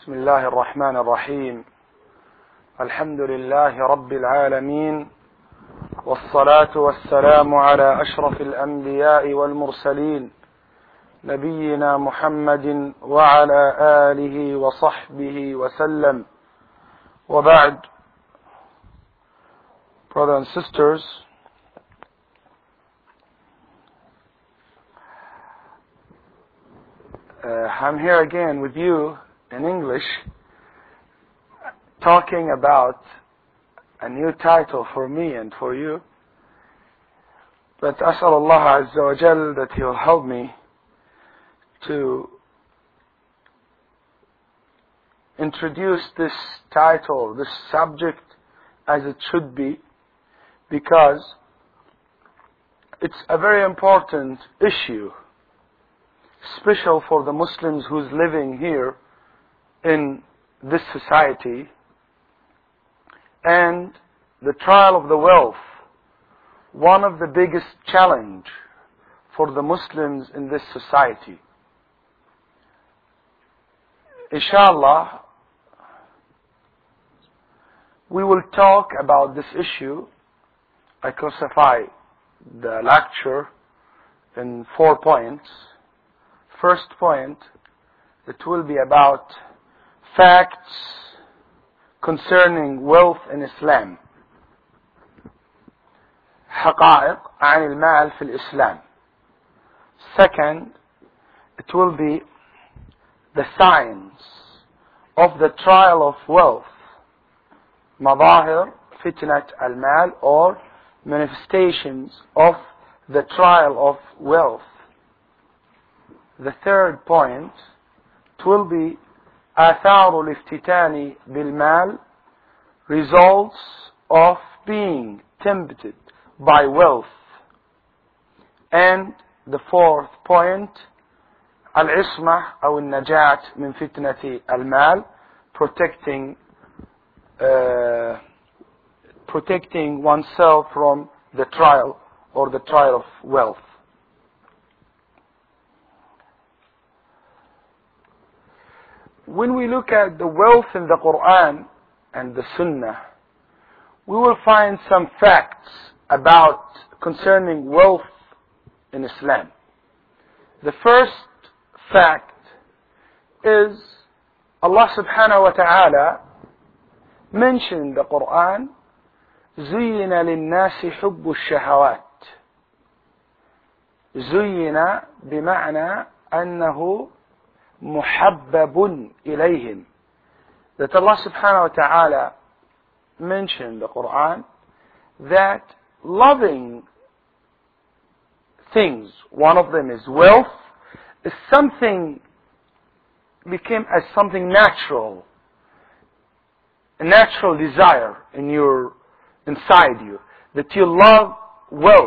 بسم الله الرحمن الرحيم. الحمد لله رب العالمين، والصلاة والسلام على أشرف الأنبياء والمرسلين نبينا محمد وعلى آله وصحبه وسلم. وبعد. Brothers and sisters, I'm here again with you in English, talking about a new title for me and for you. But أسأل الله عز وجل that He will help me to introduce this title, this subject, as it should be, because it's a very important issue, special for the Muslims who's living here in this society, and the trial of the wealth, one of the biggest challenge for the Muslims in this society. Inshallah, we will talk about this issue. I classify the lecture in 4 points. First point, it will be about facts concerning wealth in Islam. حقائق عن المال في الإسلام. Second, it will be the signs of the trial of wealth. مظاهر فتنة المال, or manifestations of the trial of wealth. The third point, it will be آثار الافتتان بالمال, results of being tempted by wealth. And the fourth point, العصمة أو النجاة من فتنة المال, protecting oneself from the trial or the trial of wealth. When we look at the wealth in the Quran and the Sunnah, we will find some facts about concerning wealth in Islam. The first fact is Allah subhanahu wa ta'ala mentioned in the Quran, زُيِّنَ لِلنَّاسِ حُبُّ الشَّهَوَاتِ. زُيِّنَ بمعنى أنه محبب إليهم. That Allah subhanahu wa ta'ala mentioned in the Quran that loving things, one of them is wealth, is something, became as something natural, a natural desire inside you, that you love wealth.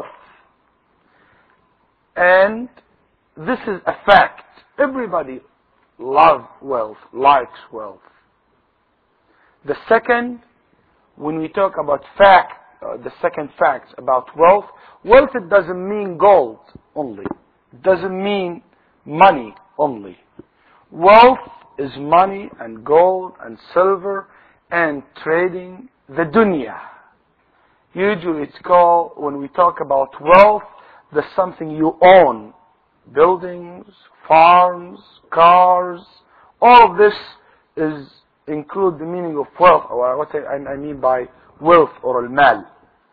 And this is a fact. Everybody loves wealth, likes wealth. The second, when we talk about the second fact about wealth, it doesn't mean gold only. It doesn't mean money only. Wealth is money and gold and silver and trading the dunya. Usually it's called, when we talk about wealth, there's something you own. Buildings, farms, cars, all of this include the meaning of wealth, or what I mean by wealth or al-mal.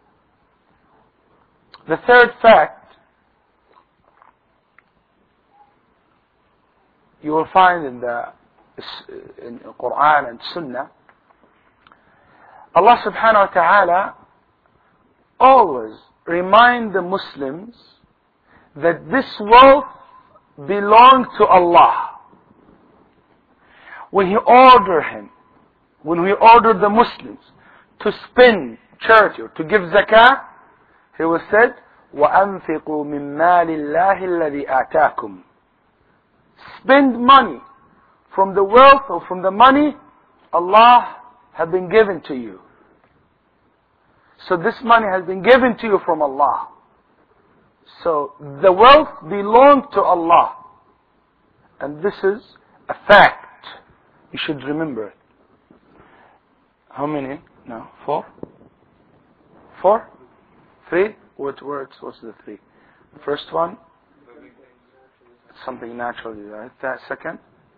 The third fact you will find in the Quran and Sunnah, Allah subhanahu wa ta'ala always remind the Muslims that this wealth belongs to Allah. When He ordered the Muslims to spend charity or to give zakah, He was said, وَأَنْفِقُوا مِنْ مَالِ اللَّهِ الَّذِي آتَاكُمْ. Spend money from the wealth or from the money Allah has been given to you. So this money has been given to you from Allah. So the wealth belongs to Allah. And this is a fact You should remember it. How many? No, 4? 4? 3? What's the 3? First one, something natural, right? That second?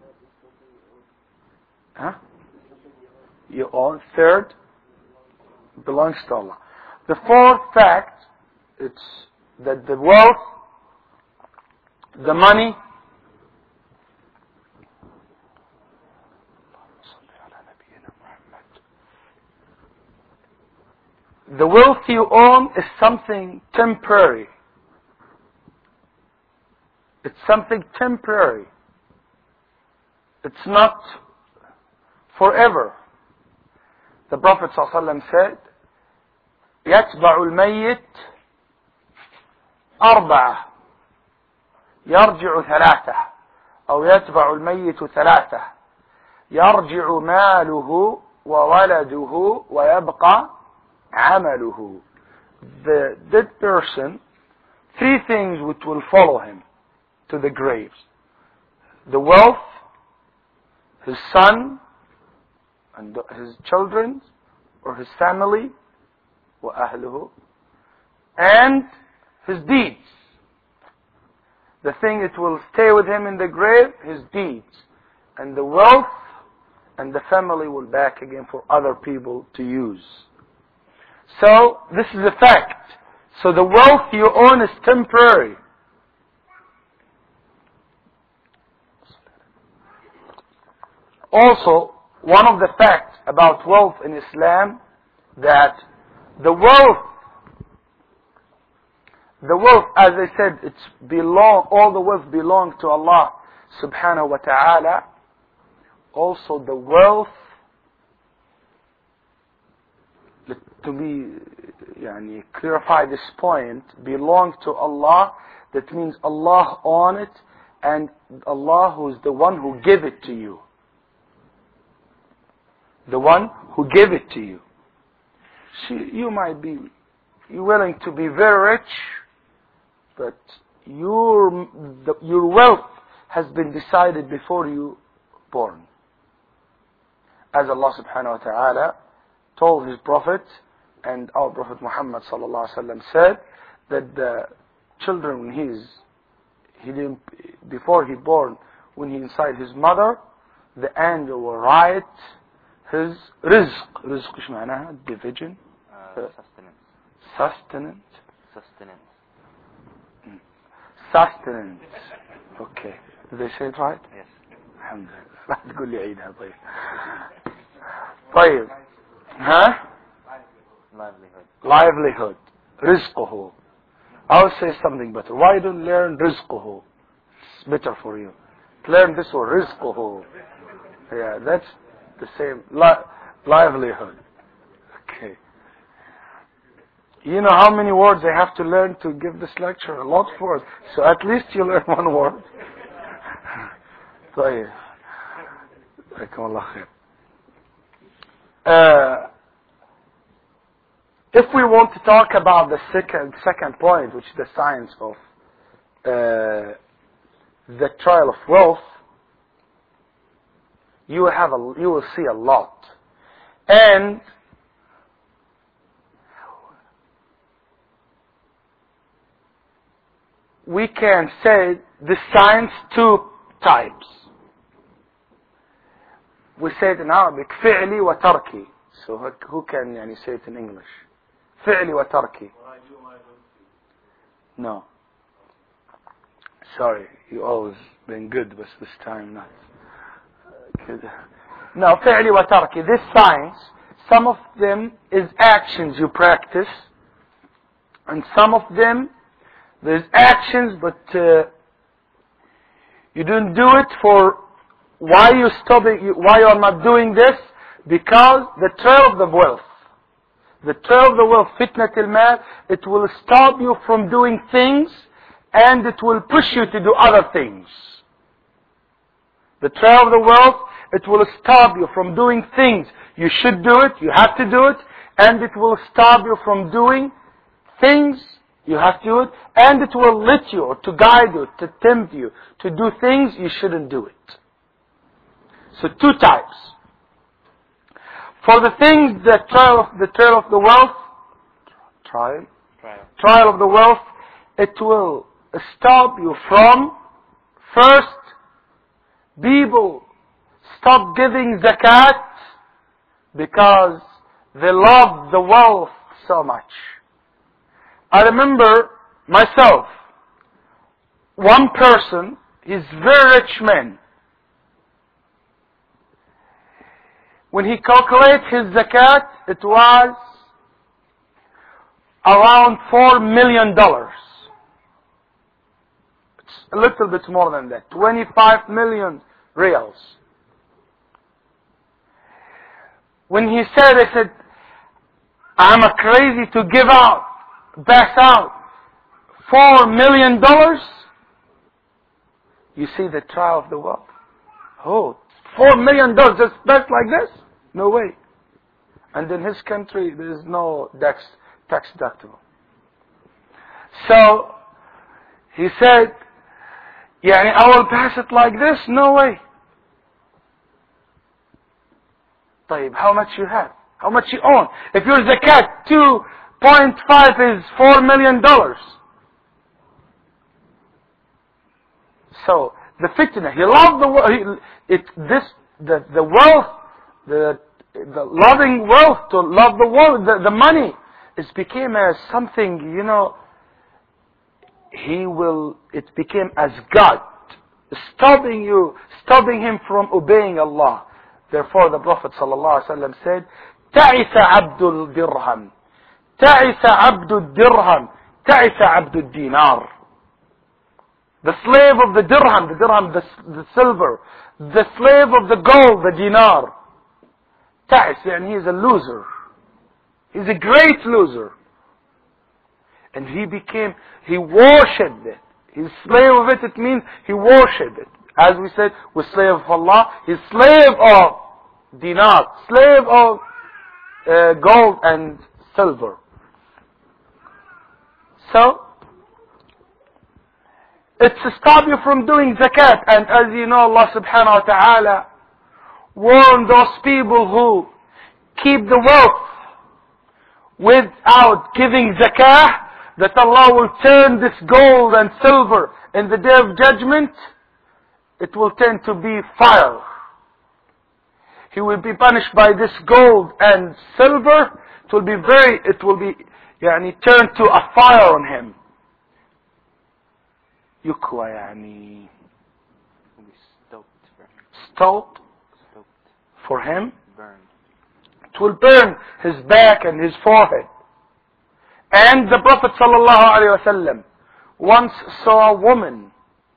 Huh? You own. Third, belongs to Allah. The fourth fact, it's that the wealth, the money, the wealth you own is something temporary. It's something temporary. It's not forever. The Prophet ﷺ said, يتبع الميت 4 يرجع 3 أو يتبع الميت 3 يرجع ماله وولده ويبقى عمله. The dead person, 3 things which will follow him to the graves: the wealth, his son and his children or his family, وأهله, and his deeds. The thing that will stay with him in the grave, his deeds. And the wealth and the family will back again for other people to use. So, this is a fact. So the wealth you own is temporary. Also, one of the facts about wealth in Islam, that the wealth, as I said, all the wealth belongs to Allah subhanahu wa ta'ala. Also the wealth, to clarify this point, belongs to Allah. That means Allah owns it, and Allah who is the one who gave it to you. The one who gave it to you. You might be willing to be very rich, but your wealth has been decided before you born. As Allah subhanahu wa ta'ala told His Prophet, and our Prophet Muhammad sallallahu alaihi wasallam said, that the children, before he born, when he inside his mother, the angel will write his rizq. Rizq ايش معناها؟ division. Sustenance. Okay. Did they say it right? Yes. الحمد لله. لا تقول لي عيدها. طيب. ها؟ Livelihood. رزقه. I'll say something better. Why don't you learn رزقه? It's better for you. Learn this word, رزقه. Yeah, that's the same. Livelihood. Okay. You know how many words I have to learn to give this lecture? A lot of words. So at least you learn 1 word. طيب. جزاكم الله خير. If we want to talk about the second point, which is the science of the trial of wealth, you will see a lot. And we can say the science 2 types. We say it in Arabic, فعلي وتركي. So who can say it in English? فعلي وتركي. No. Sorry, you always been good, but this time not. No, فعلي وتركي. This science, some of them is actions you practice, and some of them there's actions, but you don't do it for why you are not doing this, because the trail of the wealth. The trail of the wealth, fitnat al-mal, it will stop you from doing things, and it will push you to do other things. The trail of the wealth, it will stop you from doing things. You should do it, you have to do it, and it will stop you from doing things, you have to do it, and it will let you, or to guide you, to tempt you, to do things you shouldn't do it. So two types. For the things that trial of the wealth, trial of the wealth, it will stop you from, first, people stop giving zakat because they love the wealth so much. I remember myself, one person, he's a very rich man. When he calculated his zakat, it was around $4 million. It's a little bit more than that. 25 million reals. When he said, I said, I'm crazy to give out, pass out $4 million. You see the trial of the wealth. Oh, $4 million just best like this? No way. And in his country, there is no tax deductible. So, he said, I will pass it like this? No way. طيب, how much you have? How much you own? If your zakat 2.5 is $4 million. So, the fitna, he loved the wealth, the wealth, the loving wealth, to love the wealth, the money, it became as something, it became as God, stopping him from obeying Allah. Therefore the Prophet ﷺ said, تعس عبد الدرهم, تعس عبد الدرهم, تعس عبد الدينار. The slave of the dirham, the silver, the slave of the gold, the dinar. تعس, he's a loser. He's a great loser. And he worshipped it. He's slave of it, it means he worshipped it. As we said, we're slave of Allah, he's slave of dinar, slave of gold and silver. So, it's to stop you from doing zakat. And as you know, Allah subhanahu wa ta'ala warned those people who keep the wealth without giving zakah, that Allah will turn this gold and silver in the day of judgment, it will turn to be fire. He will be punished by this gold and silver. It will be turned to a fire on him. Yukwa, stoked for him. Burned. It will burn his back and his forehead. And the Prophet ﷺ once saw a woman,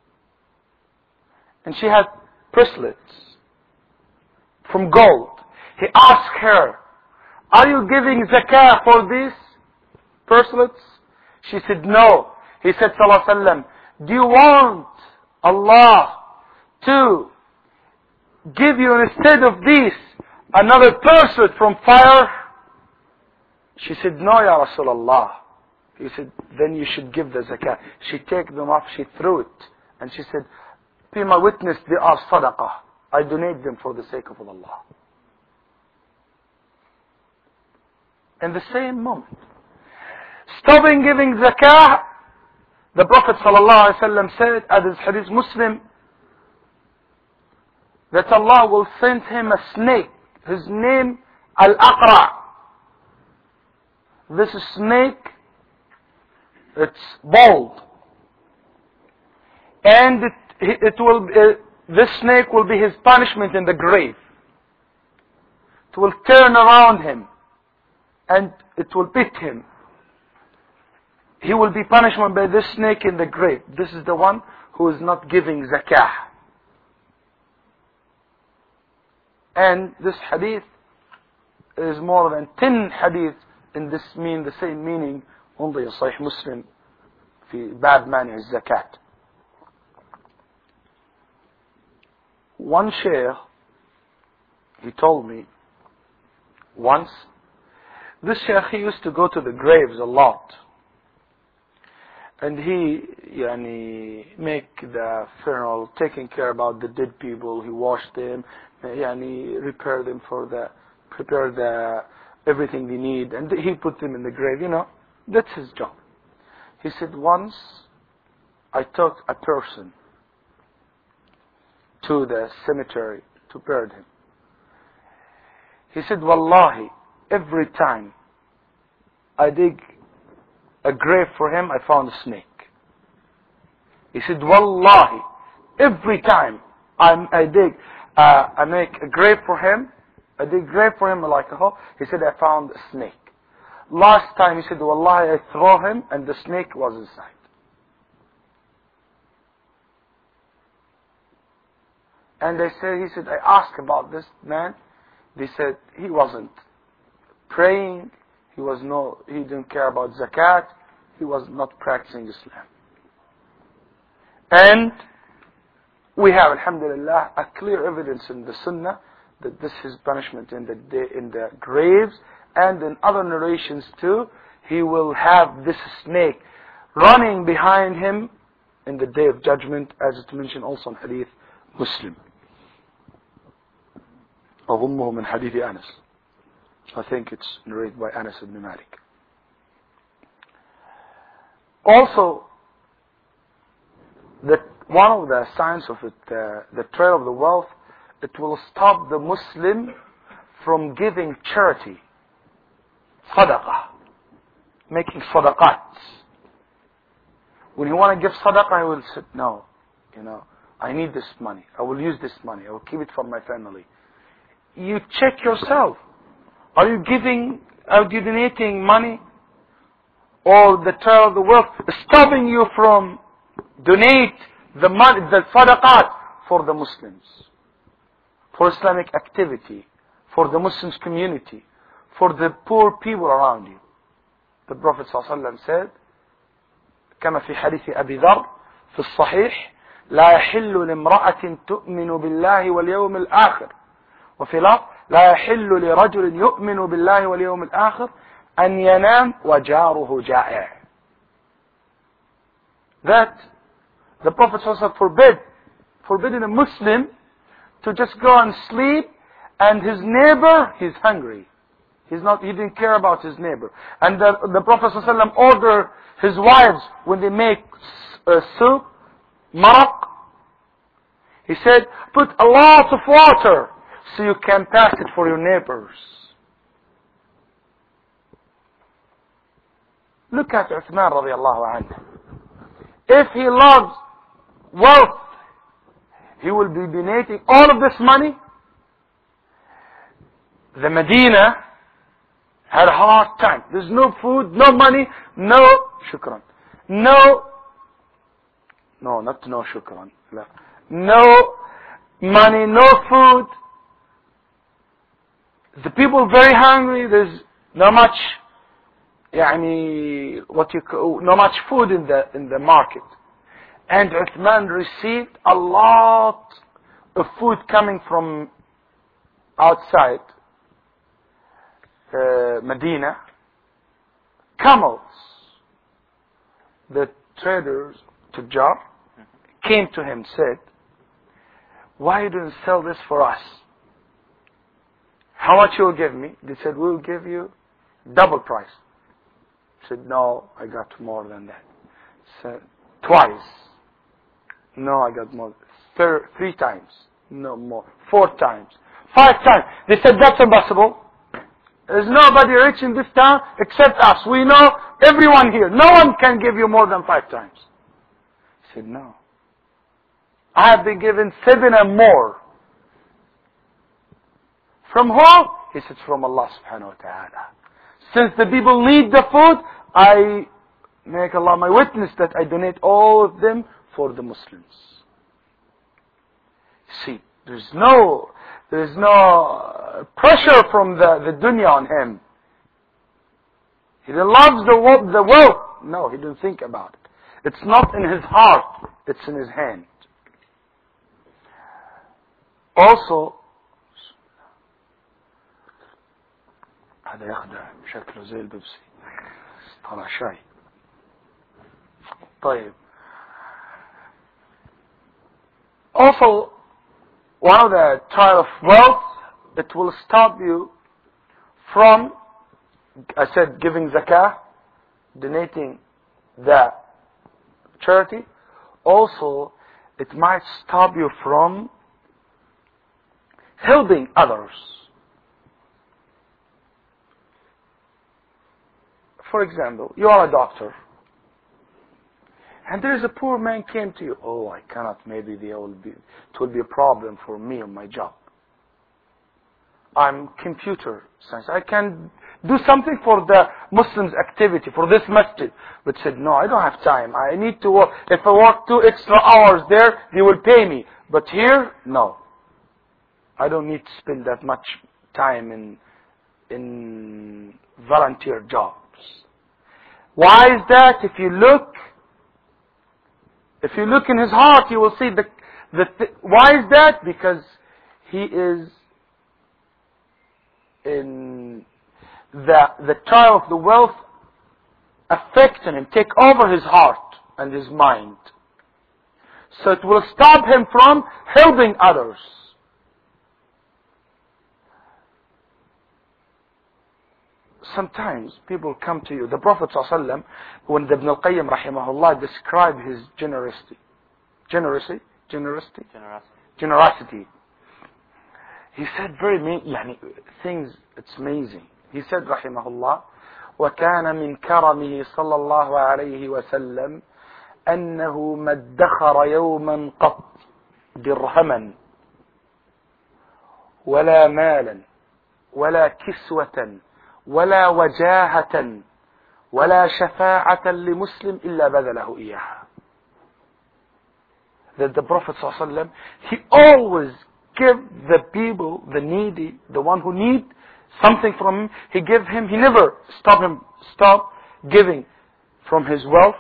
and she had bracelets from gold. He asked her, are you giving zakah for these bracelets? She said, no. He said, ﷺ, do you want Allah to give you instead of these another bracelet from fire? She said, no, Ya Rasulullah. He said, then you should give the zakah. She took them off, she threw it. And she said, be my witness, they are sadaqah. I donate them for the sake of Allah. In the same moment, stopping giving zakah, the Prophet ﷺ said, as is Hadith Muslim, that Allah will send him a snake. His name, Al-Aqra'. This snake, it's bold. And this snake will be his punishment in the grave. It will turn around him and it will beat him. He will be punished by this snake in the grave. This is the one who is not giving zakah. And this hadith is more than 10 hadith in this the same meaning. Only in Sahih Muslim في باب مانع الزكاة. One sheikh, he told me once, this sheikh, he used to go to the graves a lot. And he make the funeral, taking care about the dead people. He washed them, repair them prepare everything they need, and he put them in the grave. That's his job. He said, once I took a person to the cemetery to bury him. He said, Wallahi, every time I dig a grave for him, I found a snake. He said, Wallahi, every time I make a grave for him, I dig a grave for him like a hole, he said, I found a snake. Last time, he said, Wallahi, I throw him and the snake was inside. And he said, I asked about this man. They said he wasn't praying. He didn't care about zakat. He was not practicing Islam. And we have, alhamdulillah, a clear evidence in the Sunnah that this is punishment in the graves, and in other narrations too. He will have this snake running behind him in the day of judgment, as it's mentioned also in Hadith Muslim. أظنه من حديث أنس. I think it's narrated by Anas ibn Malik. Also, that one of the signs of it, the trail of the wealth, it will stop the Muslim from giving charity, sadaqah, making sadaqat. When you want to give sadaqah, he will say, no, I need this money. I will use this money. I will keep it for my family. You check yourself. Are you donating money? Or the trail of the wealth is stopping you from donate the money, the sadaqat for the Muslims, for Islamic activity, for the Muslims community, for the poor people around you. The Prophet ﷺ said, كما في حديث أبي ذر في الصحيح لا يحل لامرأة تؤمن بالله واليوم الآخر وفي لفظ لا يحل لرجل يؤمن بالله واليوم الآخر أن ينام وجاره جائع. That the Prophet ﷺ forbidden a Muslim to just go and sleep, and his neighbor, he's hungry. He didn't care about his neighbor. And the Prophet ﷺ ordered his wives, when they make soup, maraq, he said, put a lot of water so you can pass it for your neighbors. Look at Uthman radiallahu anhu. If he loves wealth, he will be donating all of this money. The Medina had a hard time. There's no food, no money, no shukran. No shukran. No money, no food. The people very hungry. There's no much, no much food in the market. And Uthman received a lot of food coming from outside Medina. Camels. The traders, Tujjar, came to him, said, why you didn't sell this for us? How much you will give me? They said, we'll give you double price. He said, no, I got more than that. Said, twice. No, I got more. 3 times. No more. 4 times. 5 times. They said, that's impossible. There's nobody rich in this town except us. We know everyone here. No one can give you more than 5 times. He said, no. I have been given 7 and more. From whom? He said, from Allah subhanahu wa ta'ala. Since the people need the food, I make Allah my witness that I donate all of them for the Muslims. See, there's no pressure from the dunya on him. He loves the wealth. No, he didn't think about it. It's not in his heart, it's in his hand. Also, هذا يخدع شكله زي البيبسي طلع شاي. طيب. Also, one of the trial of wealth, it will stop you from, I said, giving zakah, donating the charity. Also, it might stop you from helping others. For example, you are a doctor, and there is a poor man came to you. Oh, I cannot. Maybe it will be a problem for me on my job. I'm computer science. I can do something for the Muslims' activity, for this masjid. But said, no, I don't have time. I need to work. If I work 2 extra hours there, they will pay me. But here, no. I don't need to spend that much time in volunteer jobs. Why is that? If you look in his heart, you will see why is that? Because he is in the trial of the wealth affecting him, take over his heart and his mind. So it will stop him from helping others. Sometimes people come to you. The Prophet ﷺ, when Ibn al-Qayyim rahimahullah described his generosity, he said things, it's amazing. He said rahimahullah, وَكَانَ مِنْ كَرَمِهِ صلى الله عليه وسلم أنه ما ادخر يوما قط درهما ولا مالا ولا كسوة ولا وجاهة ولا شفاعة لمسلم إلا بذله إياها. That the Prophet ﷺ, he always give the people, the needy, the one who need something from him, he never stop giving from his wealth,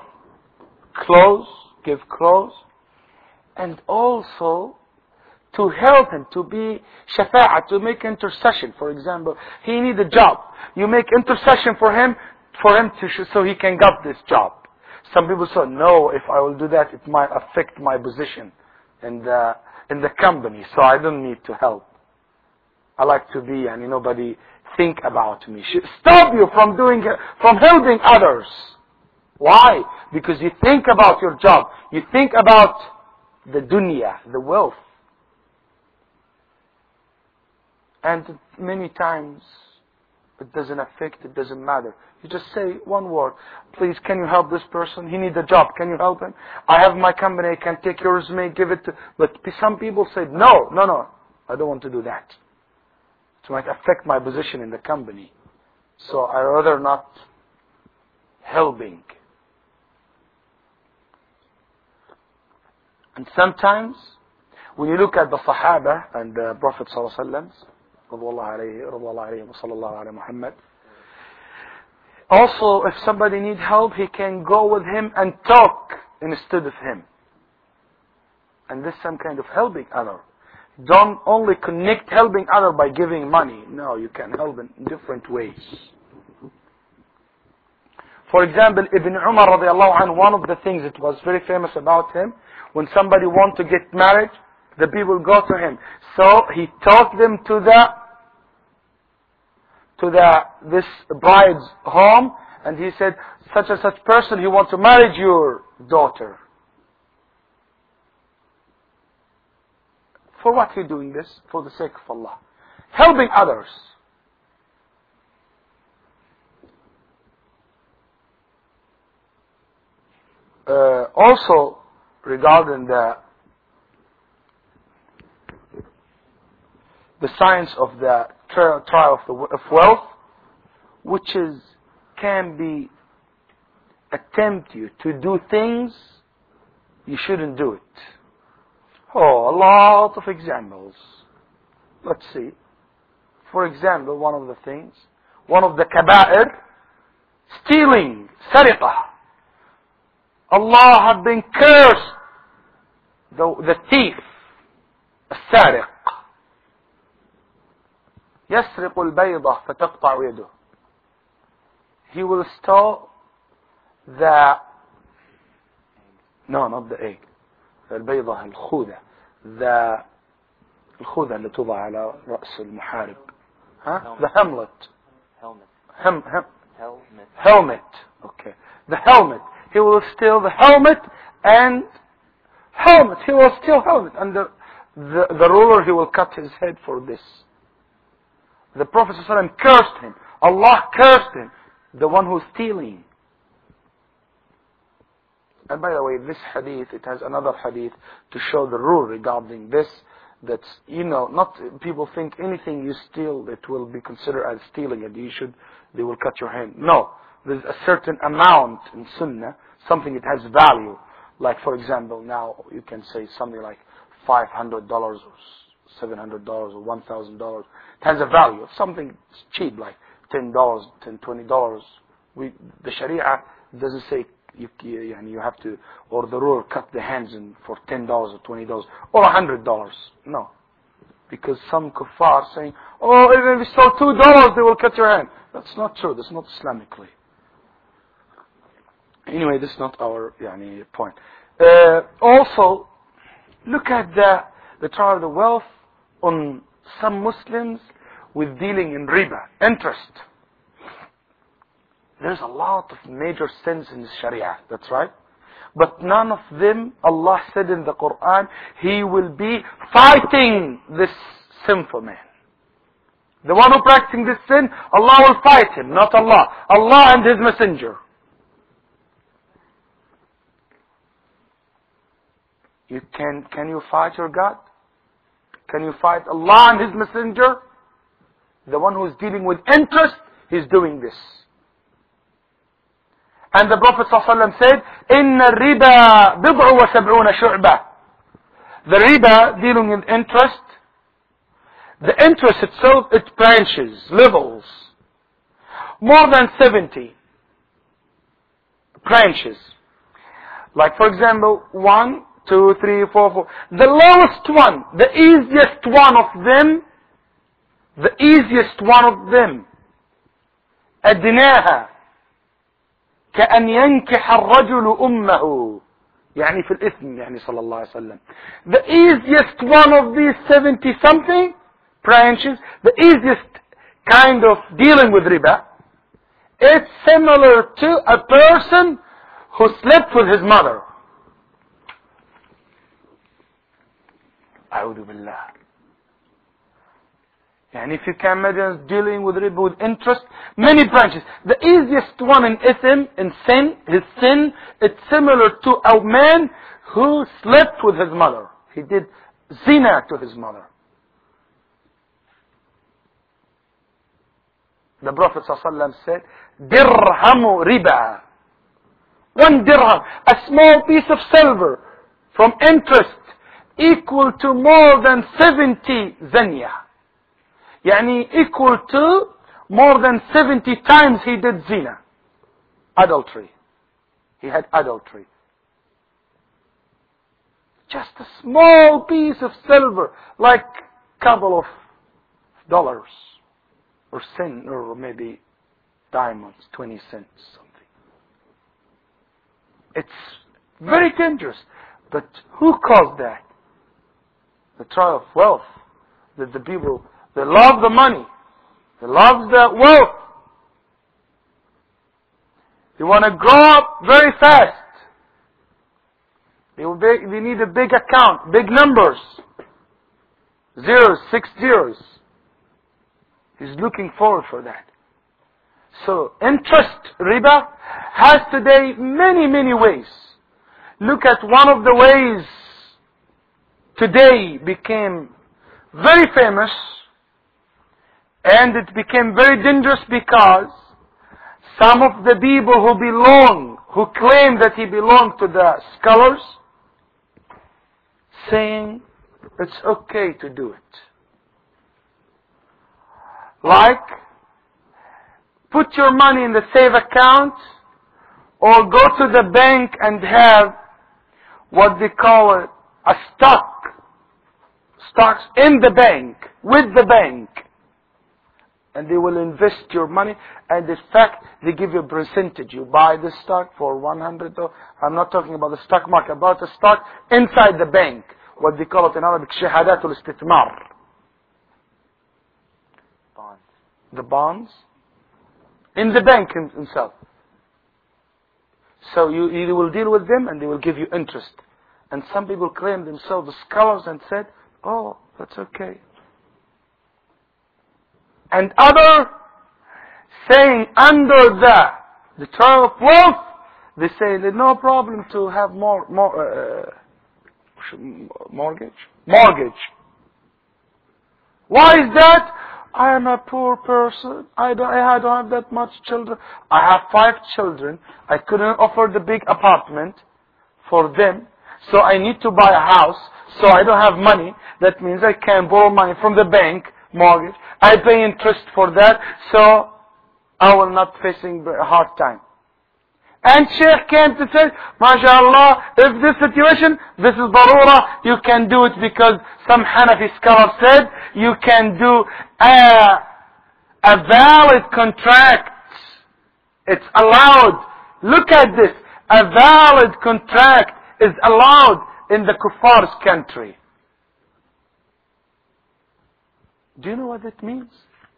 give clothes, and also to help him, to be shafa'ah, to make intercession. For example, he need a job. You make intercession for him so he can get this job. Some people say, no, if I will do that, it might affect my position in the company, so I don't need to help. I like to be, and nobody think about me. Stop you from helping others. Why? Because you think about your job. You think about the dunya, the wealth. And many times, it doesn't affect, it doesn't matter. You just say one word. Please, can you help this person? He needs a job. Can you help him? I have my company. I can take your resume, give it to... But some people say, no. I don't want to do that. It might affect my position in the company. So I rather not helping. And sometimes, when you look at the Sahaba and the Prophet ﷺ, also, if somebody needs help, he can go with him and talk instead of him. And this is some kind of helping other. Don't only connect helping other by giving money. No, you can help in different ways. For example, Ibn Umar radiallahu anhu, one of the things that was very famous about him, when somebody want to get married, the people go to him. So he took them to this bride's home, and he said, such and such person, he wants to marry your daughter. For what he doing this? For the sake of Allah. Helping others. Also, regarding the science of the trial of wealth, which can be attempt you to do things you shouldn't do it. Oh, a lot of examples. Let's see. For example, one of the kaba'ir, stealing, sariqah. Allah had been cursed, the thief, السارق. يسرق البيضة فتقطع يده. He will steal not the egg. البيضة الخودة. الخوذة اللي توضع على رأس المحارب. ها؟ The helmet. Helmet. Okay. The helmet. He will steal the helmet and He will steal helmet. And the ruler, he will cut his head for this. The Prophet ﷺ cursed him. Allah cursed him. The one who's stealing. And by the way, this hadith, it has another hadith to show the rule regarding this. That, not people think anything you steal, it will be considered as stealing and they will cut your hand. No. There's a certain amount in Sunnah, something it has value. Like, for example, now you can say something like $500 or $700 or $1,000. It has a value. Something cheap, like $10, $20. The Sharia doesn't say you have to, or the rule cut the hands in for $10 or $20 or $100. No. Because some kuffar saying, oh, even if you sell $2, they will cut your hand. That's not true. That's not Islamically. Anyway, this is not our point. Also, look at the trial of the wealth on some Muslims with dealing in riba, interest. There's a lot of major sins in the Sharia, that's right. But none of them, Allah said in the Quran, He will be fighting this sinful man. The one who practicing this sin, Allah will fight him, not Allah. Allah and His Messenger. Can you fight your God? Can you fight Allah and His Messenger? The one who is dealing with interest, he's doing this. And the Prophet ﷺ said, إِنَّ الرِّبَى بِضْعُ وَسَبْعُونَ شُعْبَةً. The riba, dealing with interest, the interest itself, it branches, levels. More than 70 branches. Like, for example, 1, 2, 3, 4, 4. The lowest one, the easiest one of them, أدناها كأن ينكح الرجل أمه. يعني في الإثم صلى الله عليه وسلم. The easiest one of these 70 something branches, the easiest kind of dealing with riba, it's similar to a person who slept with his mother. أعوذ بالله. And if you can imagine dealing with riba with interest, many branches. The easiest one in sin, his sin, it's similar to a man who slept with his mother. He did zina to his mother. The Prophet ﷺ said, dirhamu riba. 1 dirham, a small piece of silver from interest, equal to more than 70 zanya. Yani equal to more than 70 times he did zina. Adultery. He had adultery. Just a small piece of silver, like a couple of dollars. Or cents, or maybe diamonds, 20 cents, something. It's very dangerous. But who caused that? The trial of wealth. That the people, they love the money. They love the wealth. They want to grow up very fast. They need a big account, big numbers. Zeros, 6 zeros. He's looking forward for that. So, interest, riba, has today many, many ways. Look at one of the ways today became very famous, and it became very dangerous because some of the people who claim that he belonged to the scholars, saying it's okay to do it. Like, put your money in the save account, or go to the bank and have what they call a stocks in the bank, with the bank. And they will invest your money, and in fact, they give you a percentage. You buy the stock for 100, I'm not talking about the stock market, about the stock inside the bank. What they call it in Arabic, shahadatul istithmar. Bonds. The bonds in the bank himself. So you will deal with them and they will give you interest. And some people claim themselves scholars and said, oh, that's okay. And other saying under the term of wealth, they say there's no problem to have mortgage. Why is that? I am a poor person. I don't have that much children. I have 5 children. I couldn't afford the big apartment for them. So I need to buy a house. So I don't have money. That means I can borrow money from the bank, mortgage. I pay interest for that. So I will not facing a hard time. And Sheikh came to say, MashaAllah, if this situation, this is darura, you can do it because some Hanafi scholar said, you can do a valid contract. It's allowed. Look at this. A valid contract is allowed in the Kuffar's country. Do you know what it means?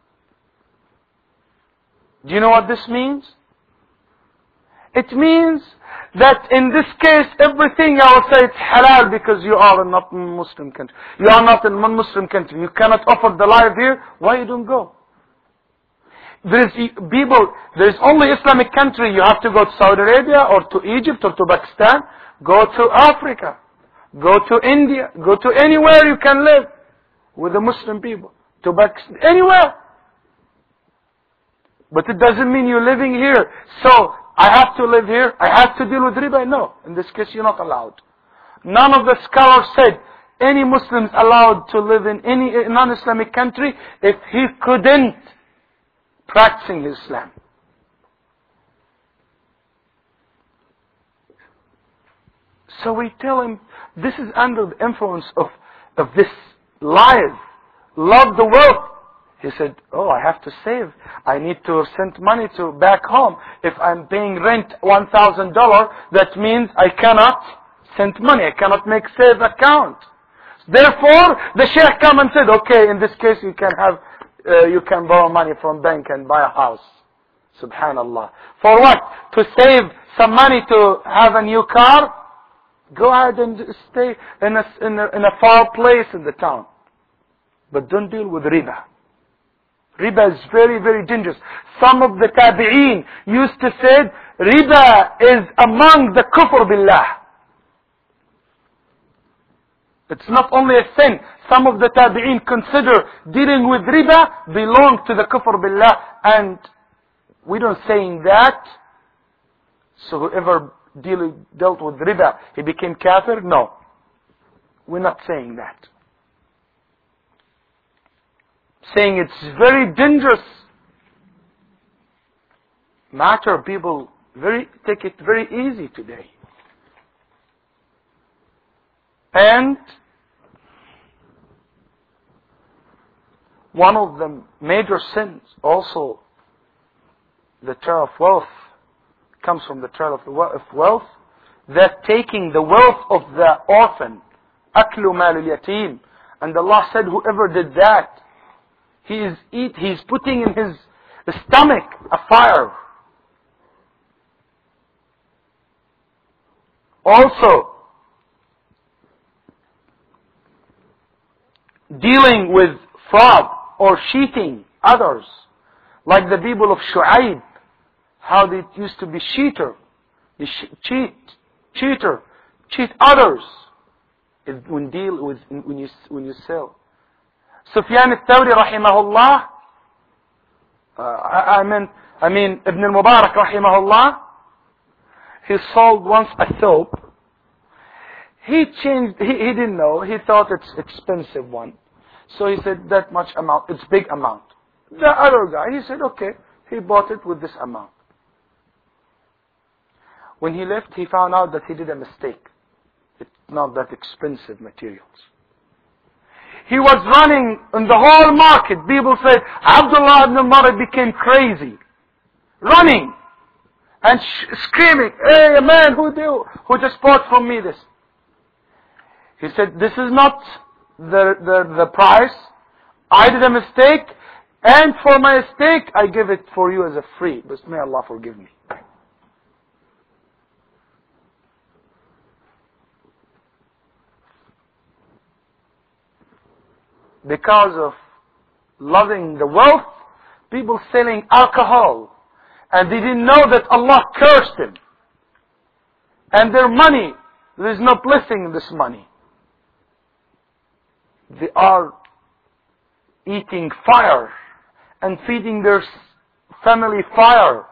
Do you know what this means? It means that in this case, everything I will say it's halal because you are not in a Muslim country. You are not in a non-Muslim country. You cannot offer the life here. Why you don't go? There is only Islamic country. You have to go to Saudi Arabia or to Egypt or to Pakistan. Go to Africa. Go to India. Go to anywhere you can live with the Muslim people. To Pakistan. Anywhere. But it doesn't mean you're living here. So, I have to live here. I have to deal with riba. No. In this case, you're not allowed. None of the scholars said any Muslims allowed to live in any non-Islamic country if he couldn't practicing Islam. So we tell him, this is under the influence of this life. Love the wealth. He said, oh, I have to save. I need to send money to back home. If I'm paying rent $1,000, that means I cannot send money. I cannot make save account. Therefore, the Sheikh come and said, okay, in this case you can borrow money from bank and buy a house. Subhanallah. For what? To save some money to have a new car? Go ahead and stay in a far place in the town. But don't deal with riba. Riba is very, very dangerous. Some of the tabi'een used to say, riba is among the kufr billah. It's not only a sin. Some of the tabi'een consider dealing with riba belong to the kufr billah. And we don't saying that. So whoever dealt with riba, he became kafir? No. We're not saying that. Saying it's very dangerous matter. People take it very easy today. And one of the major sins also, the term of wealth, comes from the term of wealth, that taking the wealth of the orphan, aklu mal al-yatim. And Allah said, whoever did that, he's putting in his stomach a fire. Also, dealing with fraud or cheating others, like the people of Shu'aib, how they used to be cheater. They cheat others when you sell. Sufyan al-Thawri rahimahullah, I mean Ibn al-Mubarak rahimahullah, he sold once a soap. He didn't know, he thought it's expensive one. So he said that much amount, it's big amount. The other guy, he said okay, he bought it with this amount. When he left, he found out that he did a mistake. It's not that expensive materials. He was running in the whole market. People said, Abdullah ibn Umar became crazy. Running. And screaming, hey man, who just bought from me this? He said, this is not the price. I did a mistake. And for my estate, I give it for you as a free. But may Allah forgive me. Because of loving the wealth, people selling alcohol. And they didn't know that Allah cursed them. And their money, there is no blessing in this money. They are eating fire and feeding their family fire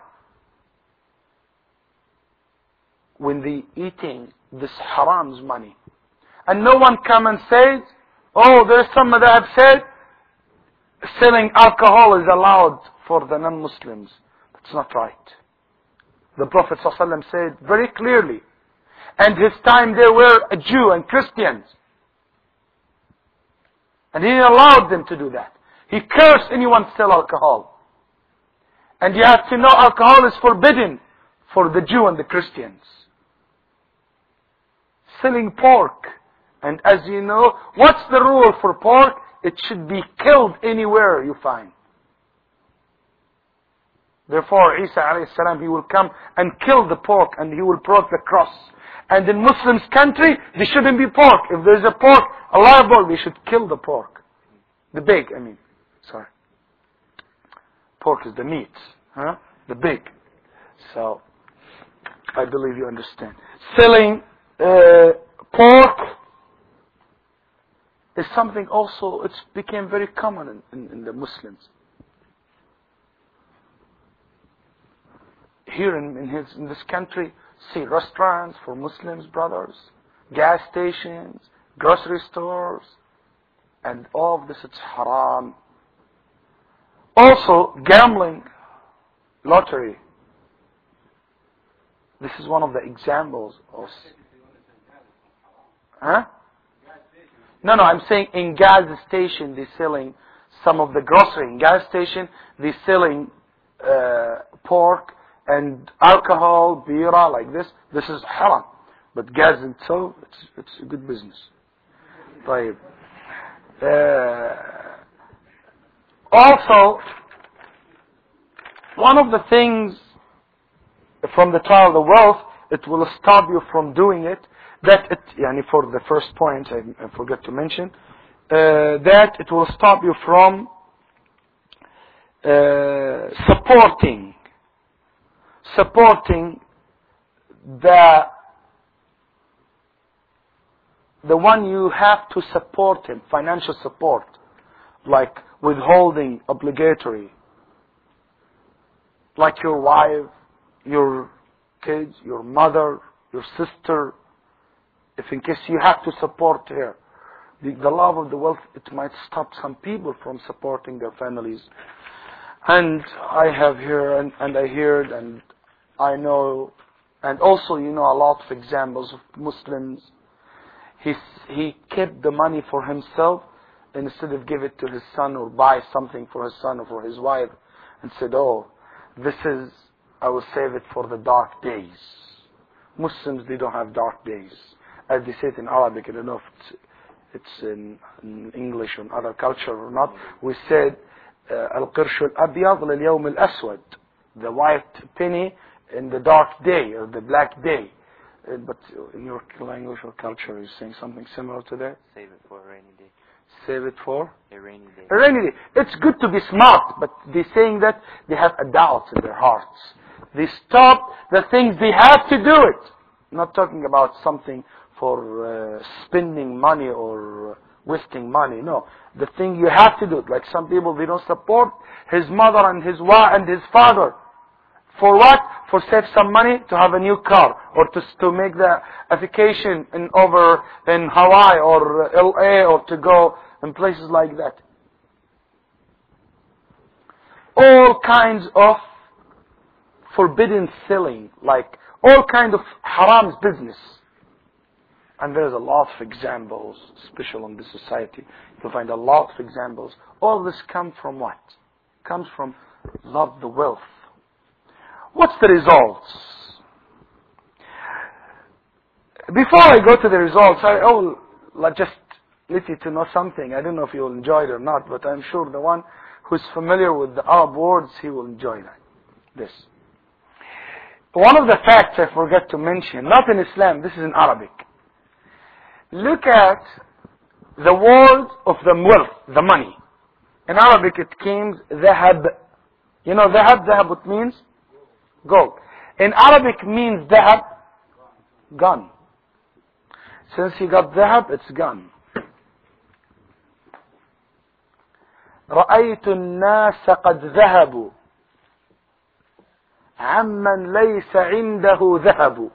when they eating this haram's money. And no one come and says, oh, there's some that have said selling alcohol is allowed for the non-Muslims. That's not right. The Prophet ﷺ said very clearly, and his time there were a Jew and Christians. And he allowed them to do that. He cursed anyone to sell alcohol. And you have to know alcohol is forbidden for the Jew and the Christians. Selling pork. And as you know, what's the rule for pork? It should be killed anywhere you find. Therefore, Isa alayhi salam, he will come and kill the pork and he will put the cross. And in Muslims' country, there shouldn't be pork. If there's a pork, a live pork, they should kill the pork. The pig, I mean. Sorry. Pork is the meat. Huh? The pig. So, I believe you understand. Selling pork is something also, it became very common in the Muslims. Here in this country, see restaurants for Muslims, brothers, gas stations, grocery stores, and all of this, it's haram. Also, gambling, lottery. This is one of the examples of... Huh? No, I'm saying in gas station, they're selling some of the grocery. In gas station, they're selling pork and alcohol, beer, like this. This is haram. But gas itself, it's a good business. طيب. Also, one of the things from the trial of the wealth, it will stop you from doing it. That it, for the first point, I forgot to mention, that it will stop you from supporting the one you have to support him, financial support, like withholding obligatory, like your wife, your kids, your mother, your sister. If in case you have to support her, the love of the wealth, it might stop some people from supporting their families. And I have here, and I heard, and I know, and also a lot of examples of Muslims. He kept the money for himself, and instead of give it to his son or buy something for his son or for his wife, and said, oh, I will save it for the dark days. Muslims, they don't have dark days. As they say it in Arabic, I don't know if it's in English or in other culture or not. We said, القرش الأبيض لليوم الأسود, the white penny in the dark day or the black day. But in your language or culture, you're saying something similar to that? Save it for a rainy day. Save it for? A rainy day. A rainy day. It's good to be smart, but they're saying that they have a doubt in their hearts. They stop the things they have to do it. Not talking about something for spending money or wasting money. No. The thing you have to do it. Like some people, they don't support his mother and his wife and his father. For what? For save some money to have a new car, or to make the vacation in Hawaii or LA, or to go in places like that. All kinds of forbidden selling, like all kinds of haram business. And there's a lot of examples, especially in this society. You'll find a lot of examples. All this comes from what? Comes from love the wealth. What's the results? Before I go to the results, just let you to know something. I don't know if you'll enjoy it or not, but I'm sure the one who's familiar with the Arab words, he will enjoy that. This. One of the facts I forgot to mention, not in Islam, this is in Arabic. Look at the word of the wealth, the money. In Arabic it means dhahab. You know dhahab, dhahab what means? Gold. In Arabic means dhahab, gun. Since he got dhahab, it's gun. رأيت الناس قد ذهبوا عمن ليس عنده ذهب.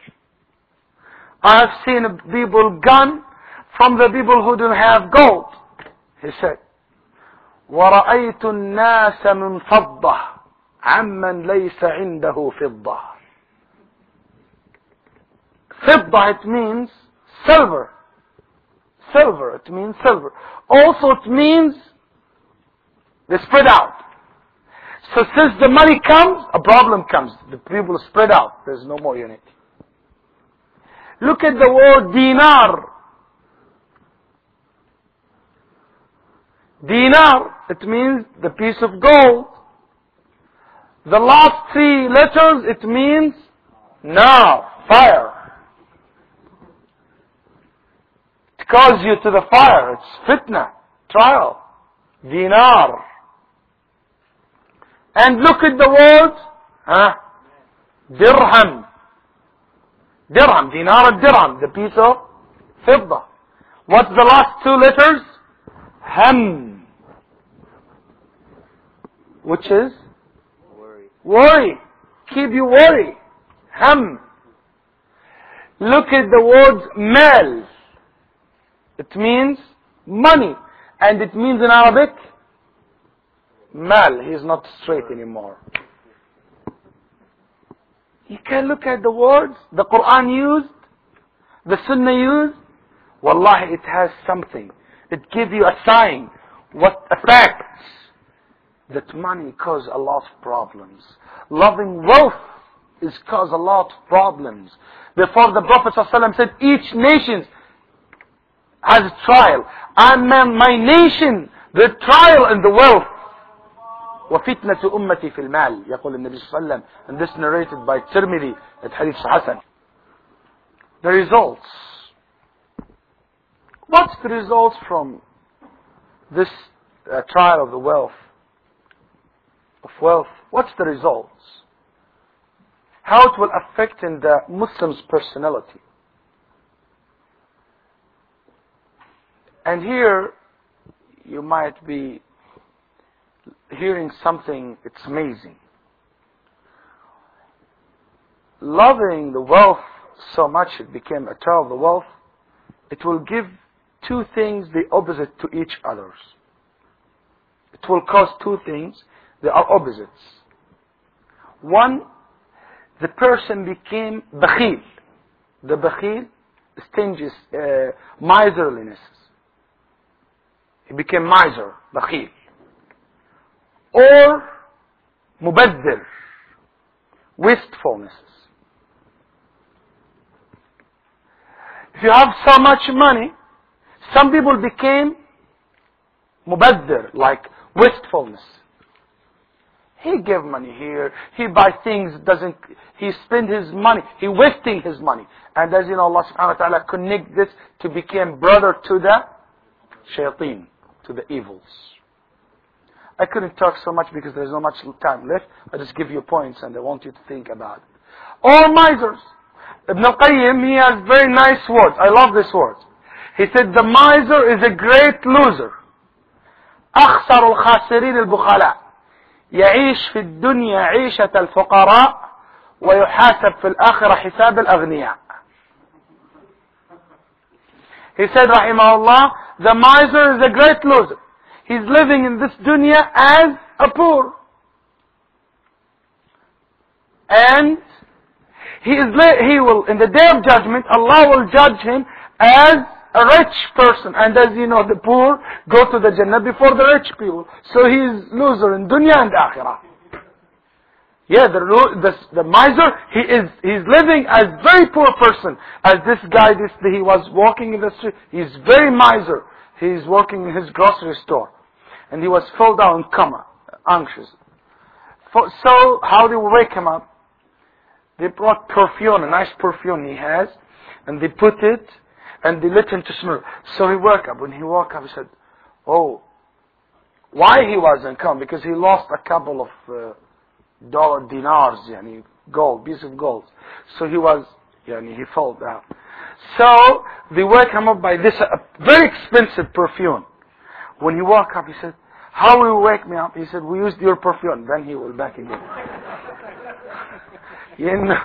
I have seen people gone from the people who don't have gold. He said, ورأيت الناس من فضة عمن ليس عنده فضة. فضة, it means silver. Silver, it means silver. Also it means they spread out. So since the money comes, a problem comes. The people spread out. There's no more unity. Look at the word dinar. Dinar, it means the piece of gold. The last 3 letters, it means nar, fire. It calls you to the fire. It's fitna, trial. Dinar. And look at the word, dirham. Dirham, dinar al-dirham, the piece of fidda. What's the last 2 letters? Ham. Which is? Worry. Keep you worry. Ham. Look at the word mal. It means money. And it means in Arabic, mal. He is not straight anymore. You can look at the words the Quran used, the Sunnah used. Wallahi, it has something. It gives you a sign, a fact, that money causes a lot of problems. Loving wealth is cause a lot of problems. Before the Prophet ﷺ said, each nation has a trial. My nation, the trial in the wealth. وفتنة أمتي في المال يقول النبي صلى الله عليه وسلم, and this narrated by Tirmidhi at Hadith Hasan. The results. What's the results from this trial of the wealth? What's the results? How it will affect in the Muslim's personality? And here you might be hearing something, it's amazing. Loving the wealth so much it became a trial of the wealth, it will give 2 things the opposite to each others. It will cause 2 things, they are opposites. One, the person became bakhil. The bakhil, stingy, miserliness. He became miser, bakhil. Or mubaddir, wastefulness. If you have so much money, some people became mubaddir, like wastefulness. He gave money here, he buy things, he spend his money, he wasting his money. And as you know, Allah subhanahu wa ta'ala connect this to become brother to the shayateen, to the evils. I couldn't talk so much because there's not much time left. I just give you points and I want you to think about it. All misers. Ibn al-Qayyim, he has very nice words. I love this word. He said, the miser is a great loser. أخسر الخاسرين البخلاء يعيش في الدنيا عيشة الفقراء ويحاسب في الآخرة حساب الأغنياء. He said, rahimahullah, the miser is a great loser. He's living in this dunya as a poor. And he will, in the day of judgment, Allah will judge him as a rich person. And as you know, the poor go to the Jannah before the rich people. So he is loser in dunya and akhirah. Yeah, the miser, he's living as very poor person. As this guy, he was walking in the street, he's very miser. He's working in his grocery store. and he was fell down in coma, anxious. So how they wake him up? They brought perfume, a nice perfume he has, and they put it, and they let him to smell. So he woke up. When he woke up, he said, oh, why he was in coma? Because he lost a couple of dinars, gold, piece of gold. So he fell down. So they woke him up by this very expensive perfume. When he woke up, he said, how will you wake me up? He said, we used your perfume. Then he will back again. He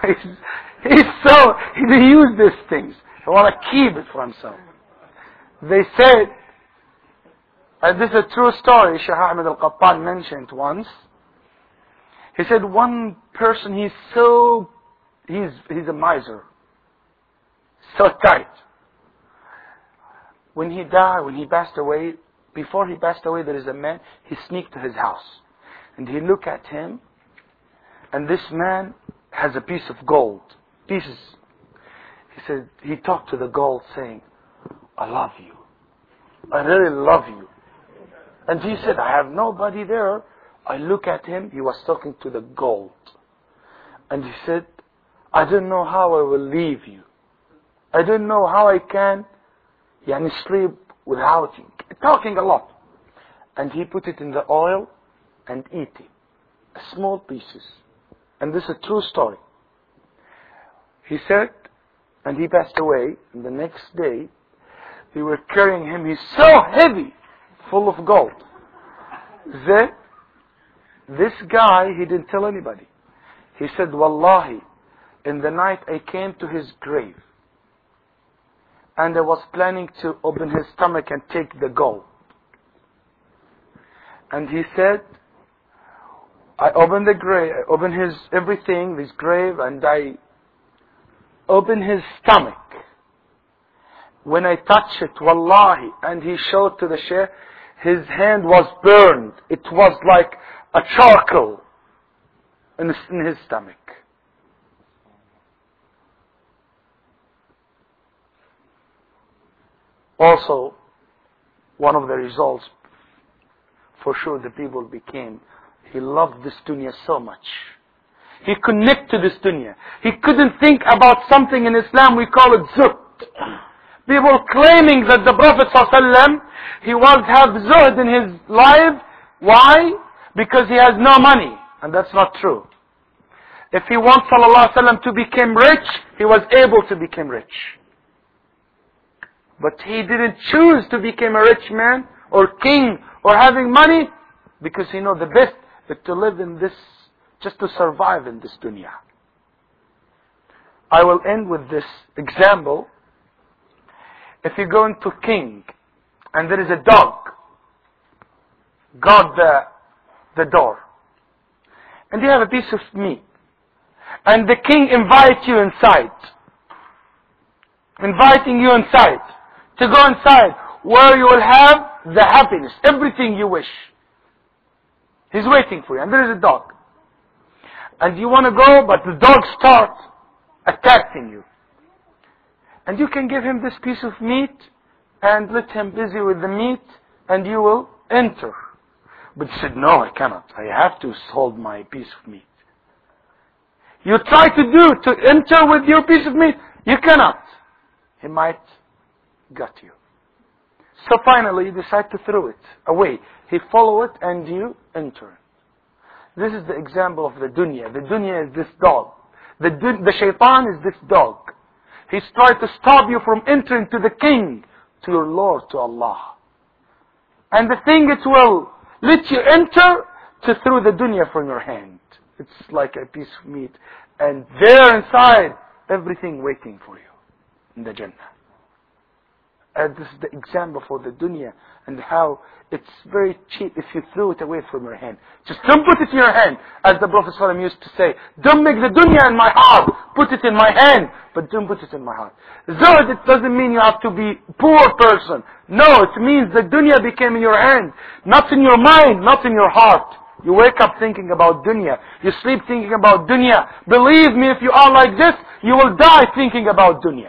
used these things. He want to keep it for himself. They said, and this is a true story, Shaykh Ahmed Al-Qattan mentioned once. He said one person, he's a miser. So tight. When he passed away, before he passed away, there is a man, he sneaked to his house. And he looked at him, and this man has a piece of gold. Pieces. He said, he talked to the gold saying, I love you. I really love you. And he said, I have nobody there. I look at him, he was talking to the gold. And he said, I don't know how I will leave you. I don't know how I can sleep without you. Talking a lot. And he put it in the oil and eat it. Small pieces. And this is a true story. He said, and he passed away, and the next day, they were carrying him, he's so heavy, full of gold. This guy, he didn't tell anybody. He said, Wallahi, in the night I came to his grave, and I was planning to open his stomach and take the gold. And he said, I opened the grave, I opened his everything, his grave, and I opened his stomach. When I touched it, wallahi, and he showed to the sheikh, his hand was burned. It was like a charcoal in his stomach. Also, one of the results, for sure the people became, he loved this dunya so much. He connected to this dunya. He couldn't think about something in Islam, we call it zuhd. People claiming that the Prophet ﷺ, he was have zuhd in his life. Why? Because he has no money. And that's not true. If he wants ﷺ to become rich, he was able to become rich. But he didn't choose to become a rich man or king or having money, because he knows the best is to live in this, just to survive in this dunya. I will end with this example. If you go into king and there is a dog guard the door, and you have a piece of meat, and the king invites you inside, inviting you inside to go inside where you will have the happiness, everything you wish. He's waiting for you, and there is a dog, and you want to go, but the dog starts attacking you. And you can give him this piece of meat and let him busy with the meat, and you will enter. But he said, no, I cannot. I have to hold my piece of meat. You try to enter with your piece of meat, you cannot. He might gut you. So finally you decide to throw it away. He follow it and you enter. This is the example of the dunya. The dunya is this dog. The shaitan is this dog. He's trying to stop you from entering to the king, to your Lord, to Allah. And the thing it will let you enter to throw the dunya from your hand. It's like a piece of meat. And there inside, everything waiting for you in the Jannah. And this is the example for the dunya and how it's very cheap if you throw it away from your hand. Just don't put it in your hand, as the Prophet ﷺ used to say. Don't make the dunya in my heart. Put it in my hand, but don't put it in my heart. Zuhd, it doesn't mean you have to be a poor person. No, it means the dunya became in your hand, not in your mind, not in your heart. You wake up thinking about dunya. You sleep thinking about dunya. Believe me, if you are like this, you will die thinking about dunya.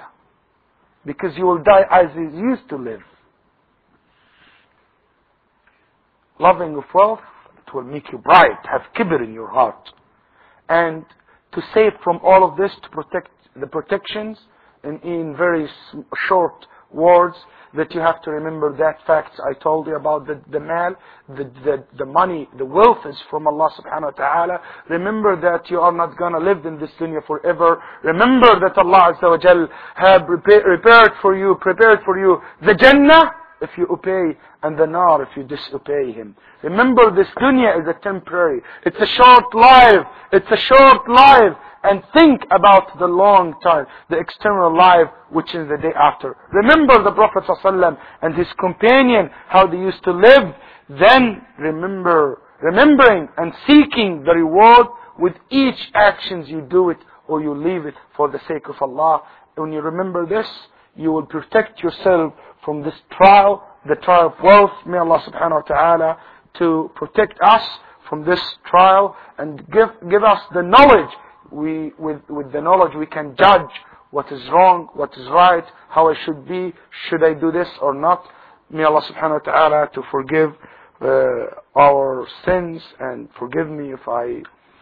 Because you will die as you used to live. loving of wealth, it will make you bright, have kibr in your heart. And to save from all of this, to protect the protections, in very short words, that you have to remember that facts I told you about the mal, the money, the wealth is from Allah subhanahu wa ta'ala. Remember that you are not going to live in this dunya forever. Remember that Allah azza wa jal have prepared for you the Jannah if you obey, and the nar if you disobey Him. Remember, this dunya is a temporary. It's a short life. And think about the long time, the external life, which is the day after. Remember the Prophet ﷺ and his companion, how they used to live. Then remembering and seeking the reward with each actions you do it or you leave it for the sake of Allah. When you remember this, you will protect yourself from this trial, the trial of wealth. May Allah subhanahu wa ta'ala to protect us from this trial and give us the knowledge. With the knowledge we can judge what is wrong, what is right, how I should be, should I do this or not. May Allah subhanahu wa ta'ala to forgive our sins and forgive me if I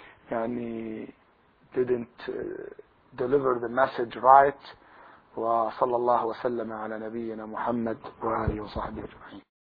didn't deliver the message right. وصلى الله وسلم على نبينا محمد وآله وصحبه أجمعين.